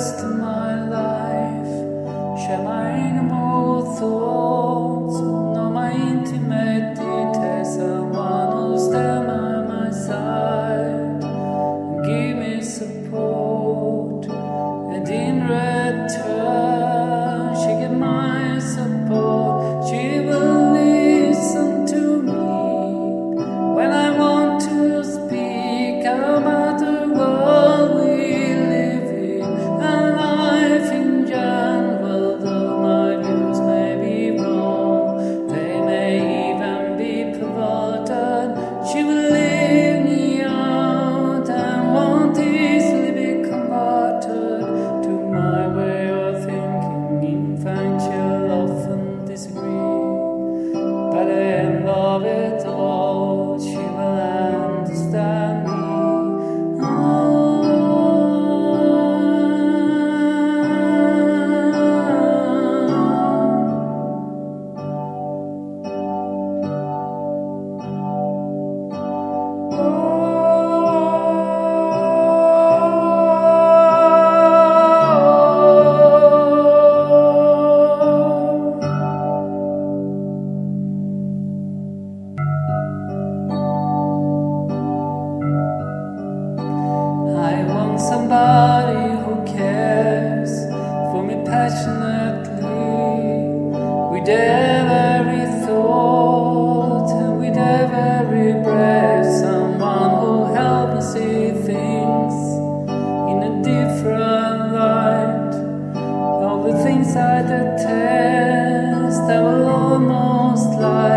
rest of my life, share my animal thoughts, know my intimate details, someone who's there by my side and give me support, and in return she give my support. She will listen to me when I want to speak about the world we live in and life in general. Though my views may be wrong, they may even be perverted, she will leave me out and won't easily be converted to my way of thinking. In fact, she'll often disagree, but at the end of it all, she will understand me. I want somebody who cares for me passionately, with their every thought and with their very breath. Someone who helps me see things in a different light. All the things I detest, I will almost like